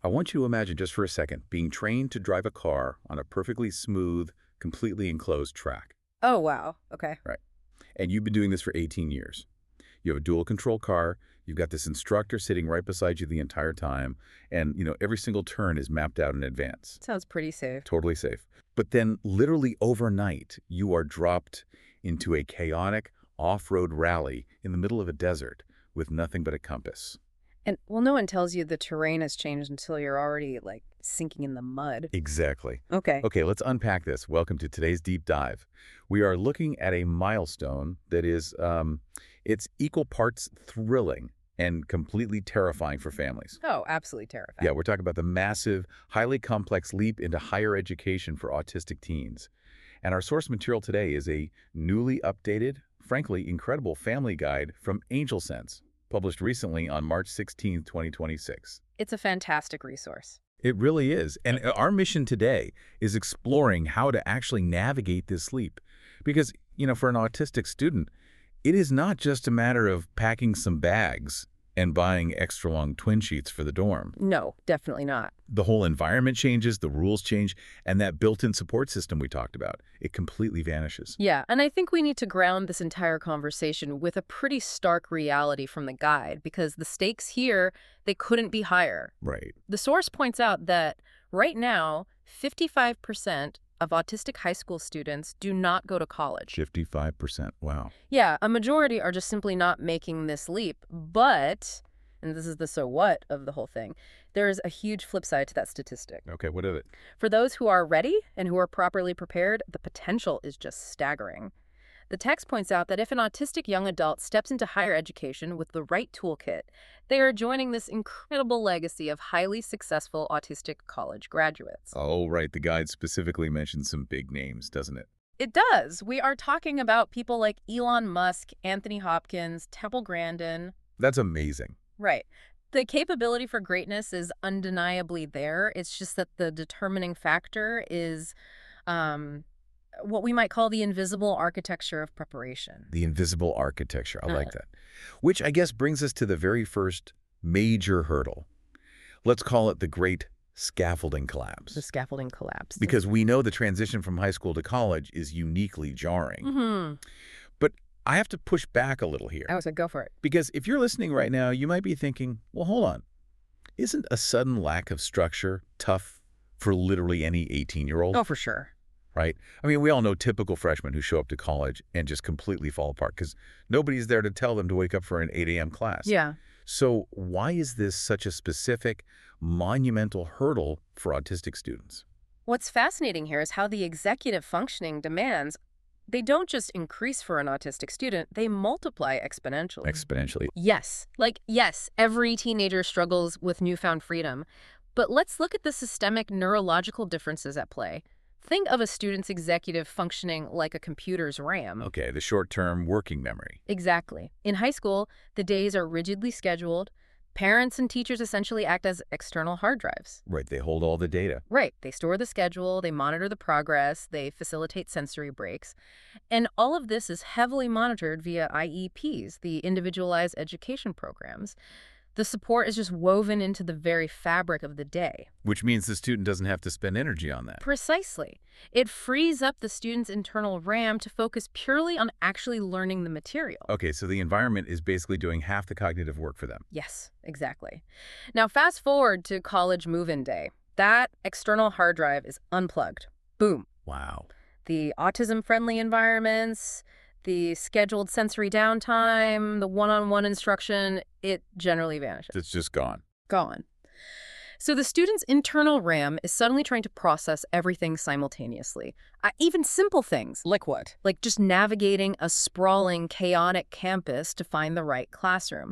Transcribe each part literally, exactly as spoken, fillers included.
I want you to imagine just for a second being trained to drive a car on a perfectly smooth, completely enclosed track. Oh, wow. Okay. Right. And you've been doing this for eighteen years. You have a dual control car. You've got this instructor sitting right beside you the entire time. And, you know, every single turn is mapped out in advance. Sounds pretty safe. Totally safe. But then literally overnight, you are dropped into a chaotic off-road rally in the middle of a desert with nothing but a compass. And, well, no one tells you the terrain has changed until you're already, like, sinking in the mud. Exactly. Okay. Okay, let's unpack this. Welcome to today's deep dive. We are looking at a milestone that is, um, it's equal parts thrilling and completely terrifying for families. Oh, absolutely terrifying. Yeah, we're talking about the massive, highly complex leap into higher education for autistic teens. And our source material today is a newly updated, frankly, incredible family guide from AngelSense, published recently on March sixteenth, twenty twenty-six. It's a fantastic resource. It really is. And our mission today is exploring how to actually navigate this leap. Because, you know, for an autistic student, it is not just a matter of packing some bags and buying extra long twin sheets for the dorm. No, definitely not. The whole environment changes, the rules change, and that built-in support system we talked about, it completely vanishes. Yeah, and I think we need to ground this entire conversation with a pretty stark reality from the guide, because the stakes here, they couldn't be higher. Right. The source points out that right now, fifty-five percent of autistic high school students do not go to college. fifty-five percent. Wow. Yeah, a majority are just simply not making this leap. But, and this is the so what of the whole thing, there is a huge flip side to that statistic. Okay, what is it? For those who are ready and who are properly prepared, the potential is just staggering. The text points out that if an autistic young adult steps into higher education with the right toolkit, they are joining this incredible legacy of highly successful autistic college graduates. Oh, right. The guide specifically mentions some big names, doesn't it? It does. We are talking about people like Elon Musk, Anthony Hopkins, Temple Grandin. That's amazing. Right. The capability for greatness is undeniably there. It's just that the determining factor is um, what we might call the invisible architecture of preparation. The invisible architecture. I like Uh. that. Which I guess brings us to the very first major hurdle. Let's call it the great scaffolding collapse. The scaffolding collapse. Because we know the transition from high school to college is uniquely jarring. Mm-hmm. But I have to push back a little here. I was like, go for it. Because if you're listening right now, you might be thinking, well, hold on. Isn't a sudden lack of structure tough for literally any eighteen-year-old? Oh, for sure. Right? I mean, we all know typical freshmen who show up to college and just completely fall apart because nobody's there to tell them to wake up for an eight A M class. Yeah. So why is this such a specific, monumental hurdle for autistic students? What's fascinating here is how the executive functioning demands, they don't just increase for an autistic student, they multiply exponentially. Exponentially. Yes. Like, yes, every teenager struggles with newfound freedom. But let's look at the systemic neurological differences at play. Think of a student's executive functioning like a computer's RAM. Okay, the short-term working memory. Exactly. In high school, the days are rigidly scheduled. Parents and teachers essentially act as external hard drives. Right, they hold all the data. Right. They store the schedule, they monitor the progress, they facilitate sensory breaks. And all of this is heavily monitored via I E Ps, the individualized education programs. The support is just woven into the very fabric of the day. Which means the student doesn't have to spend energy on that. Precisely. It frees up the student's internal RAM to focus purely on actually learning the material. Okay, so the environment is basically doing half the cognitive work for them. Yes, exactly. Now fast forward to college move-in day. That external hard drive is unplugged. Boom. Wow. The autism-friendly environments, the scheduled sensory downtime, the one-on-one instruction, it generally vanishes. It's just gone. Gone. So the student's internal RAM is suddenly trying to process everything simultaneously. Uh, even simple things. Like what? Like just navigating a sprawling, chaotic campus to find the right classroom.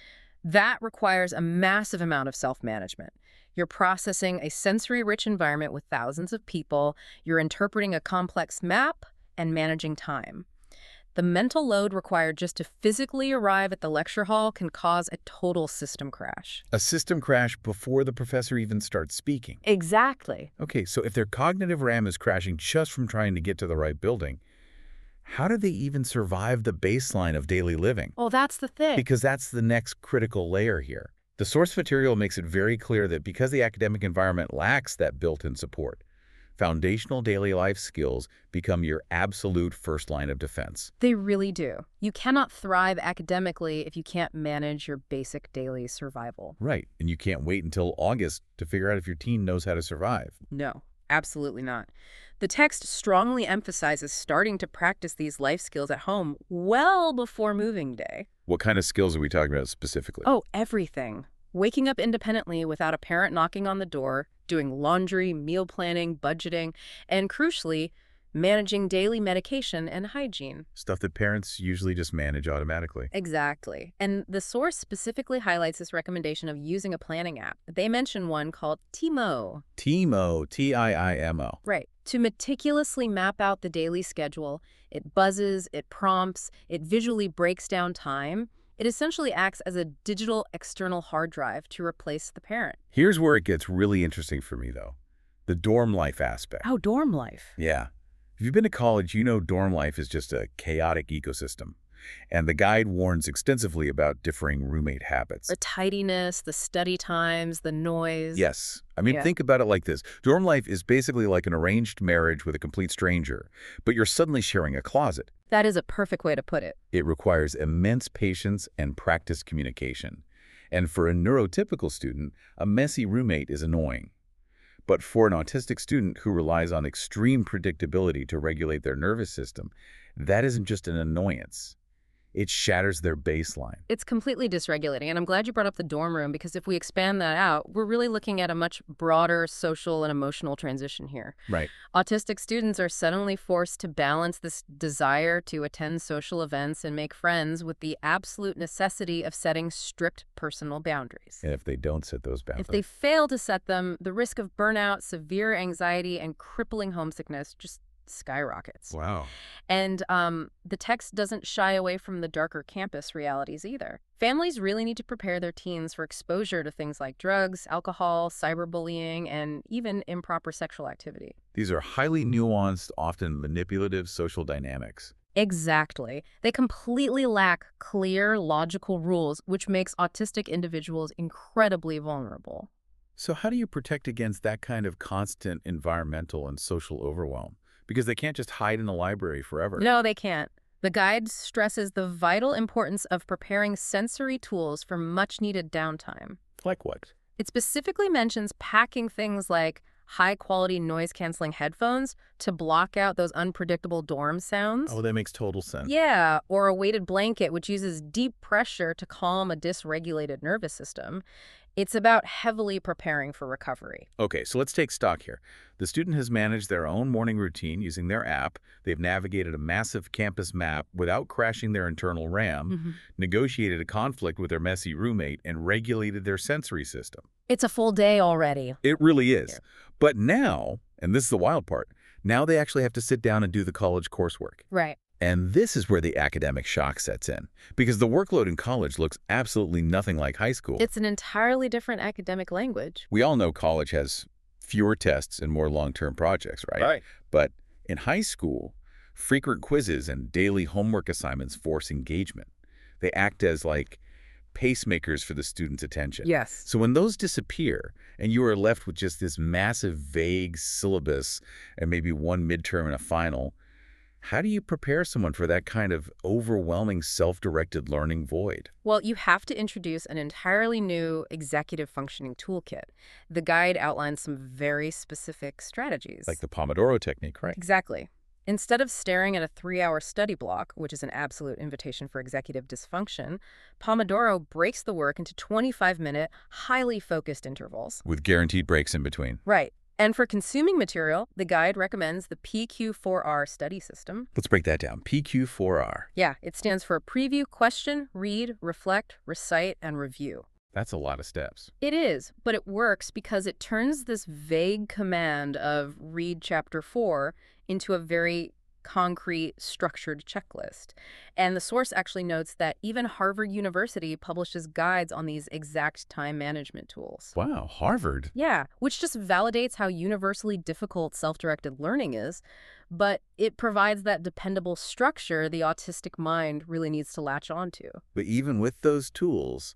That requires a massive amount of self-management. You're processing a sensory-rich environment with thousands of people. You're interpreting a complex map and managing time. The mental load required just to physically arrive at the lecture hall can cause a total system crash. A system crash before the professor even starts speaking. Exactly. Okay, so if their cognitive RAM is crashing just from trying to get to the right building, how do they even survive the baseline of daily living? Well, that's the thing. Because that's the next critical layer here. The source material makes it very clear that because the academic environment lacks that built-in support, foundational daily life skills become your absolute first line of defense. They really do. You cannot thrive academically if you can't manage your basic daily survival. Right, and you can't wait until August to figure out if your teen knows how to survive. No, absolutely not. The text strongly emphasizes starting to practice these life skills at home well before moving day. What kind of skills are we talking about specifically? Oh, everything. Waking up independently without a parent knocking on the door, doing laundry, meal planning, budgeting, and crucially, managing daily medication and hygiene. Stuff that parents usually just manage automatically. Exactly. And the source specifically highlights this recommendation of using a planning app. They mention one called Timo. Timo, T I I M O. Right. To meticulously map out the daily schedule, it buzzes, it prompts, it visually breaks down time. It essentially acts as a digital external hard drive to replace the parent. Here's where it gets really interesting for me, though. The dorm life aspect. Oh, dorm life. Yeah. If you've been to college, you know dorm life is just a chaotic ecosystem. And the guide warns extensively about differing roommate habits. The tidiness, the study times, the noise. Yes. I mean, Yeah. think about it like this. Dorm life is basically like an arranged marriage with a complete stranger, but you're suddenly sharing a closet. That is a perfect way to put it. It requires immense patience and practiced communication. And for a neurotypical student, a messy roommate is annoying. But for an autistic student who relies on extreme predictability to regulate their nervous system, that isn't just an annoyance. It shatters their baseline. It's completely dysregulating, and I'm glad you brought up the dorm room because if we expand that out, we're really looking at a much broader social and emotional transition here. Right. Autistic students are suddenly forced to balance this desire to attend social events and make friends with the absolute necessity of setting strict personal boundaries. And if they don't set those boundaries. If they fail to set them, the risk of burnout, severe anxiety, and crippling homesickness just skyrockets. Wow. And um, the text doesn't shy away from the darker campus realities either. Families really need to prepare their teens for exposure to things like drugs, alcohol, cyberbullying, and even improper sexual activity. These are highly nuanced, often manipulative social dynamics. Exactly. They completely lack clear, logical rules, which makes autistic individuals incredibly vulnerable. So how do you protect against that kind of constant environmental and social overwhelm? Because they can't just hide in the library forever. No, they can't. The guide stresses the vital importance of preparing sensory tools for much-needed downtime. Like what? It specifically mentions packing things like high-quality noise-canceling headphones to block out those unpredictable dorm sounds. Oh, that makes total sense. Yeah, or a weighted blanket, which uses deep pressure to calm a dysregulated nervous system. It's about heavily preparing for recovery. Okay, so let's take stock here. The student has managed their own morning routine using their app. They've navigated a massive campus map without crashing their internal RAM, Mm-hmm. negotiated a conflict with their messy roommate, and regulated their sensory system. It's a full day already. It really is. Yeah. But now, and this is the wild part, now they actually have to sit down and do the college coursework. Right. And this is where the academic shock sets in, because the workload in college looks absolutely nothing like high school. It's an entirely different academic language. We all know college has fewer tests and more long-term projects, right? Right. But in high school, frequent quizzes and daily homework assignments force engagement. They act as like pacemakers for the student's attention. Yes. So when those disappear and you are left with just this massive vague syllabus and maybe one midterm and a final, how do you prepare someone for that kind of overwhelming self-directed learning void? Well, you have to introduce an entirely new executive functioning toolkit. The guide outlines some very specific strategies. Like the Pomodoro technique, right? Exactly. Instead of staring at a three-hour study block, which is an absolute invitation for executive dysfunction, Pomodoro breaks the work into twenty-five minute, highly focused intervals. With guaranteed breaks in between. Right. And for consuming material, the guide recommends the P Q four R study system. Let's break that down. P Q four R. Yeah, it stands for preview, question, read, reflect, recite, and review. That's a lot of steps. It is, but it works because it turns this vague command of read chapter four into a very concrete, structured checklist. And the source actually notes that even Harvard University publishes guides on these exact time management tools. Wow, Harvard. Yeah, which just validates how universally difficult self-directed learning is, but it provides that dependable structure the autistic mind really needs to latch onto. But even with those tools,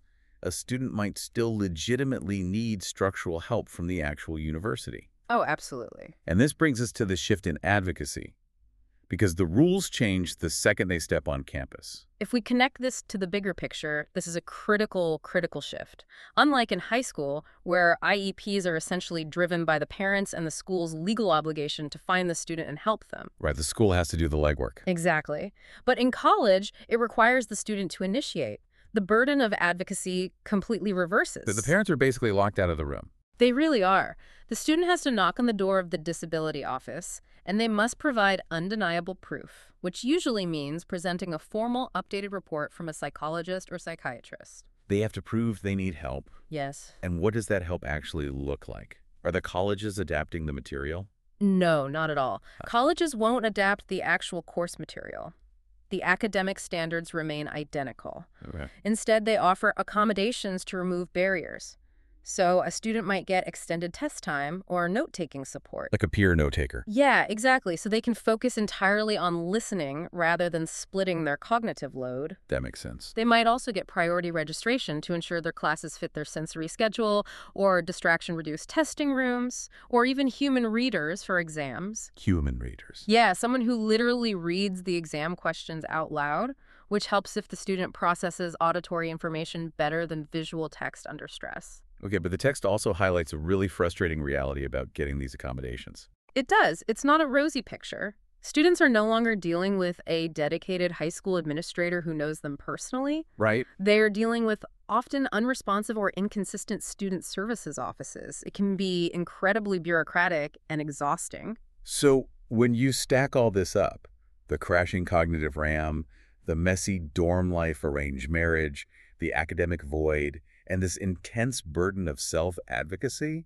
a student might still legitimately need structural help from the actual university. Oh, absolutely. And this brings us to the shift in advocacy, because the rules change the second they step on campus. If we connect this to the bigger picture, this is a critical, critical shift. Unlike in high school, where I E Ps are essentially driven by the parents and the school's legal obligation to find the student and help them. Right, the school has to do the legwork. Exactly. But in college, it requires the student to initiate. The burden of advocacy completely reverses. The, the parents are basically locked out of the room. They really are. The student has to knock on the door of the disability office, and they must provide undeniable proof, which usually means presenting a formal, updated report from a psychologist or psychiatrist. They have to prove they need help. Yes. And what does that help actually look like? Are the colleges adapting the material? No, not at all. Colleges won't adapt the actual course material. The academic standards remain identical. Okay. Instead, they offer accommodations to remove barriers. So a student might get extended test time or note-taking support. Like a peer note-taker. Yeah, exactly. So they can focus entirely on listening rather than splitting their cognitive load. That makes sense. They might also get priority registration to ensure their classes fit their sensory schedule, or distraction-reduced testing rooms, or even human readers for exams. Human readers. Yeah, someone who literally reads the exam questions out loud, which helps if the student processes auditory information better than visual text under stress. Okay, but the text also highlights a really frustrating reality about getting these accommodations. It does. It's not a rosy picture. Students are no longer dealing with a dedicated high school administrator who knows them personally. Right. They're dealing with often unresponsive or inconsistent student services offices. It can be incredibly bureaucratic and exhausting. So when you stack all this up, the crashing cognitive RAM, the messy dorm life arranged marriage, the academic void, and this intense burden of self-advocacy,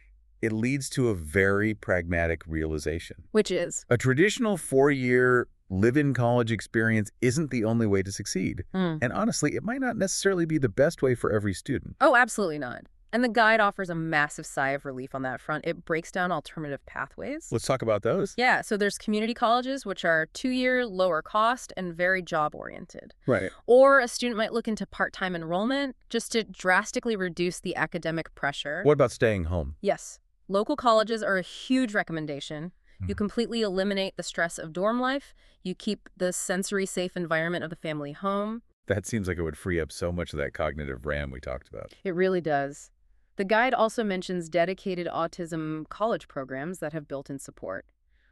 it leads to a very pragmatic realization. Which is? A traditional four-year live-in college experience isn't the only way to succeed. Mm. And honestly, it might not necessarily be the best way for every student. Oh, absolutely not. And the guide offers a massive sigh of relief on that front. It breaks down alternative pathways. Let's talk about those. Yeah, so there's community colleges, which are two-year, lower cost, and very job-oriented. Right. Or a student might look into part-time enrollment just to drastically reduce the academic pressure. What about staying home? Yes. Local colleges are a huge recommendation. You Mhm. completely eliminate the stress of dorm life. You keep the sensory-safe environment of the family home. That seems like it would free up so much of that cognitive RAM we talked about. It really does. The guide also mentions dedicated autism college programs that have built-in support.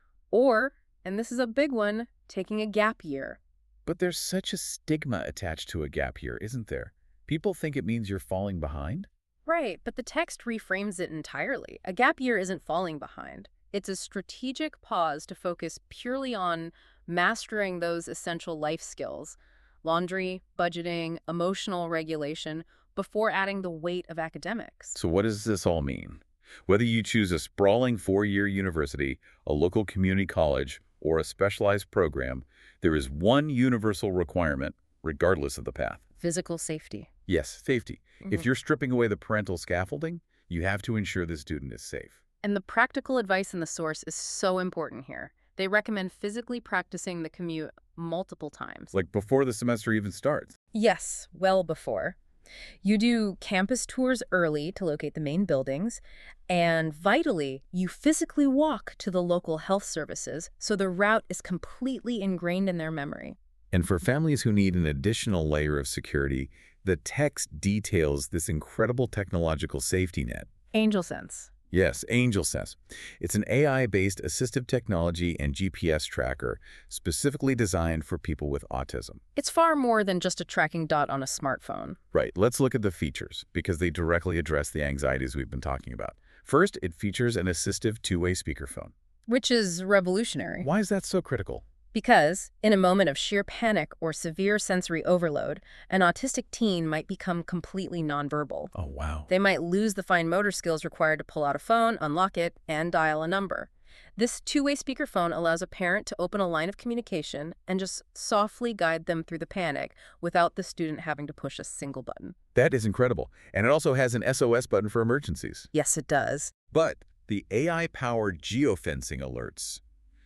Or, and this is a big one, taking a gap year. But there's such a stigma attached to a gap year, isn't there? People think it means you're falling behind? Right, but the text reframes it entirely. A gap year isn't falling behind. It's a strategic pause to focus purely on mastering those essential life skills, laundry, budgeting, emotional regulation, before adding the weight of academics. So what does this all mean? Whether you choose a sprawling four-year university, a local community college, or a specialized program, there is one universal requirement, regardless of the path. Physical safety. Yes, safety. Mhm. If you're stripping away the parental scaffolding, you have to ensure the student is safe. And the practical advice in the source is so important here. They recommend physically practicing the commute multiple times. Like before the semester even starts. Yes, well before. You do campus tours early to locate the main buildings, and vitally, you physically walk to the local health services so the route is completely ingrained in their memory. And for families who need an additional layer of security, the text details this incredible technological safety net. AngelSense. Yes, AngelSense. It's an A I-based assistive technology and G P S tracker specifically designed for people with autism. It's far more than just a tracking dot on a smartphone. Right, let's look at the features because they directly address the anxieties we've been talking about. First, it features an assistive two-way speakerphone. Which is revolutionary. Why is that so critical? Because, in a moment of sheer panic or severe sensory overload, an autistic teen might become completely nonverbal. Oh, wow. They might lose the fine motor skills required to pull out a phone, unlock it, and dial a number. This two-way speakerphone allows a parent to open a line of communication and just softly guide them through the panic without the student having to push a single button. That is incredible. And it also has an S O S button for emergencies. Yes, it does. But the A I-powered geofencing alerts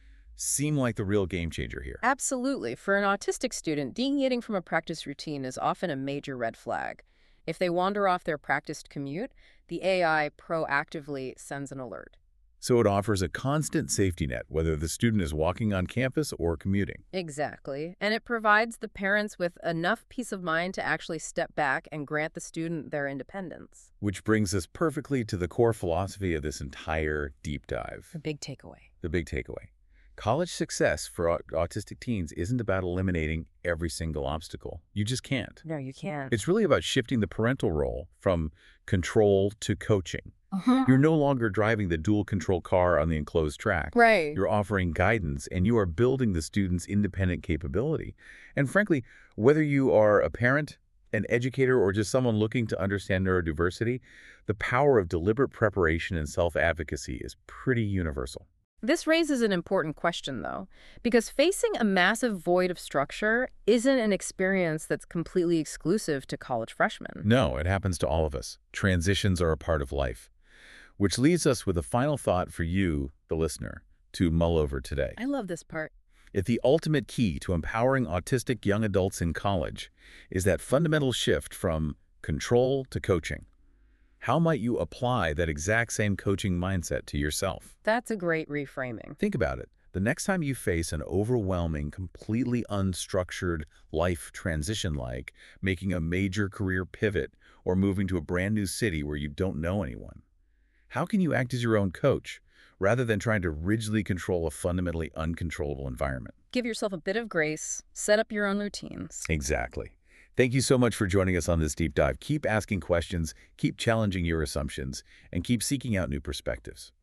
seem like the real game changer here. Absolutely. For an autistic student, deviating from a practice routine is often a major red flag. If they wander off their practiced commute, the A I proactively sends an alert. So it offers a constant safety net, whether the student is walking on campus or commuting. Exactly. And it provides the parents with enough peace of mind to actually step back and grant the student their independence. Which brings us perfectly to the core philosophy of this entire deep dive. The big takeaway. The big takeaway. College success for au- autistic teens isn't about eliminating every single obstacle. You just can't. No, you can't. It's really about shifting the parental role from control to coaching. Uh-huh. You're no longer driving the dual-control car on the enclosed track. Right. You're offering guidance, and you are building the student's independent capability. And frankly, whether you are a parent, an educator, or just someone looking to understand neurodiversity, the power of deliberate preparation and self-advocacy is pretty universal. This raises an important question, though, because facing a massive void of structure isn't an experience that's completely exclusive to college freshmen. No, it happens to all of us. Transitions are a part of life. Which leaves us with a final thought for you, the listener, to mull over today. I love this part. If the ultimate key to empowering autistic young adults in college is that fundamental shift from control to coaching, how might you apply that exact same coaching mindset to yourself? That's a great reframing. Think about it. The next time you face an overwhelming, completely unstructured life transition like making a major career pivot or moving to a brand new city where you don't know anyone, how can you act as your own coach rather than trying to rigidly control a fundamentally uncontrollable environment? Give yourself a bit of grace. Set up your own routines. Exactly. Thank you so much for joining us on this deep dive. Keep asking questions, keep challenging your assumptions, and keep seeking out new perspectives.